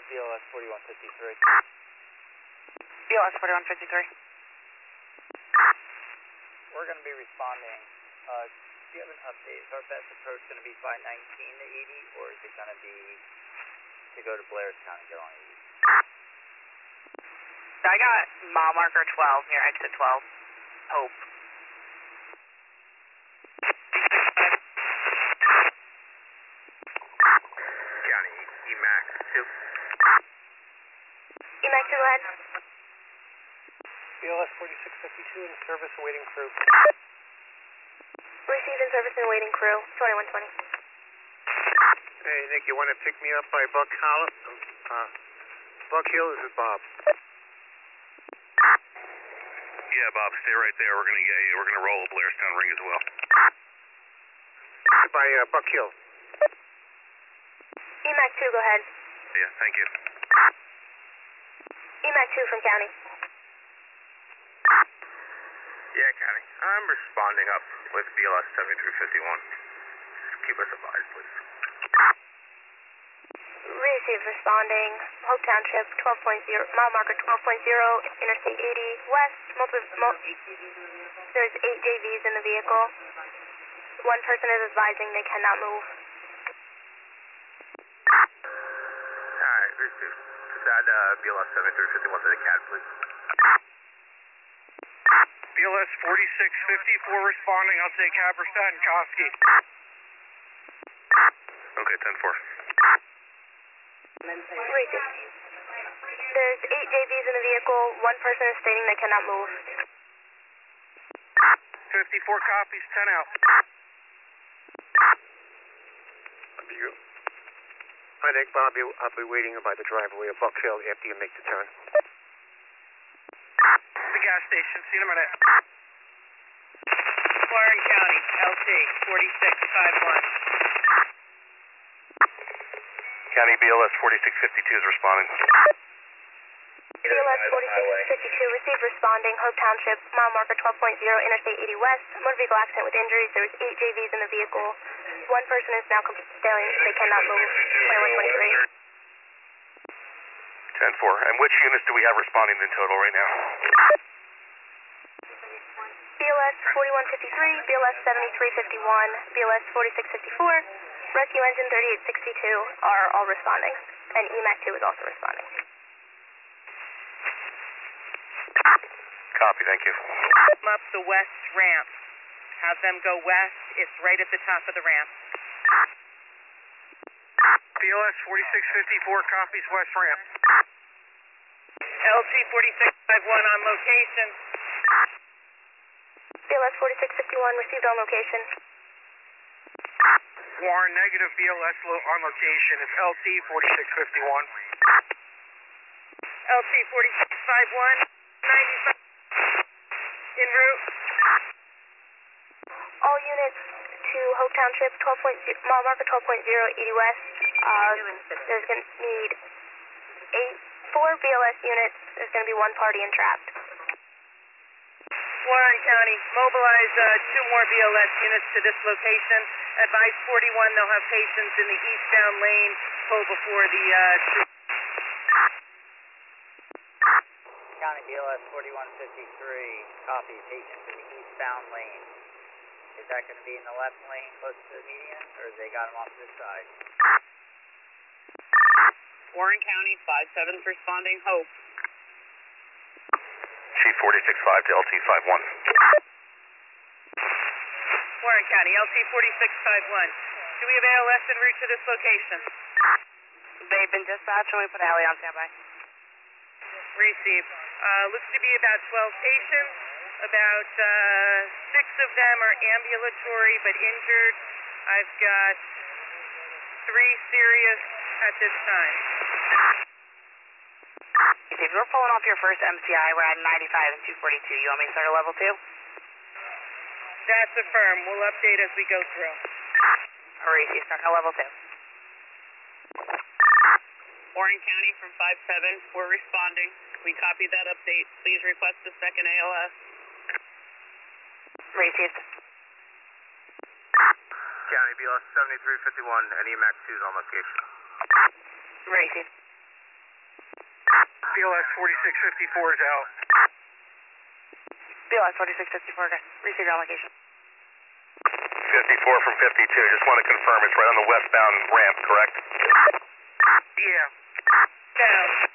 BLS 4153. BLS 4153. We're going to be responding. Do you have an update? Is our best approach going to be 519 to 80, or is it going to be to go to Blairstown and get on 80? I got mile marker 12 near exit 12. Hope. County, EMAX 2. EMAX 2, go ahead. BLS 4652 in service awaiting crew. Received in service and waiting crew, 2120. Hey, Nick, you want to pick me up by Buck Hill? Buck Hill, this is Bob. Yeah, Bob, stay right there. We're gonna get you. We're gonna roll a Blairstown ring as well. By Buck Hill. EMAX 2, go ahead. Yeah, thank you. EMAX 2 from county. Yeah, County. I'm responding up with BLS 7351. Just keep us advised, please. Received responding. Hope Township 12.0, mile marker 12.0, Interstate 80 West. There's 8 JVs in the vehicle. One person is advising they cannot move. Alright, received. Just add BLS 7351 to the CAD, please. BLS 4654 responding. I'll take Haberstadt and Kofsky. Okay, 10-4. Received. There's 8 JVs in the vehicle. One person is stating they cannot move. 54 copies, 10 out. Hi, Nick. Bob, I'll be waiting by the driveway of Buck Hill after you make the turn. The gas station. See you in a minute. Warren County, LT 4651. County BLS 4652 is responding. BLS 4652 received responding. Hope Township, mile marker 12.0, Interstate 80 West. Motor vehicle accident with injuries. There was 8 JVs in the vehicle. One person is now stating they cannot move. 2123. 10-4. And which units do we have responding in total right now? BLS 4153, BLS 7351, BLS 4654, Rescue Engine 3862 are all responding, and EMAC 2 is also responding. Copy, thank you. Up the west ramp. Have them go west. It's right at the top of the ramp. BLS 4654 copies west ramp. LT 4651 on location. BLS 4651 received on location. Warren, negative BLS on location. It's LT 4651. LT 4651, 95 en route. All units to Hope Township, 12.0, mile marker 12.0, 80 West. There's going to need 4 BLS units. There's going to be 1 party entrapped. Warren County, mobilize 2 more BLS units to this location. Advise 41 they'll have patients in the eastbound lane. Pull before the troops. County BLS 4153, copy, patients in the eastbound lane. Is that going to be in the left lane close to the median, or they got them off this side? Warren County, 57's responding. Hope. Chief 465 to LT 51. Warren County, LT 4651. Do we have ALS en route to this location? They've been dispatched and we put Allie on standby. Received. Looks to be about 12 patients. About 6 of them are ambulatory but injured. I've got 3 serious at this time. If we're pulling off your first MCI, we're at 95 and 242. You want me to start at level 2? That's affirmed. We'll update as we go through. Hurry, you start at level 2. Warren County from 57, we're responding. We copied that update. Please request a second ALS. Received. County BLS 7351 and EMAC 2 is on location. Received. BLS 4654 is out. BLS 4654, okay. Receive your location. 54 from 52, just want to confirm it's right on the westbound ramp, correct? Yeah. Down.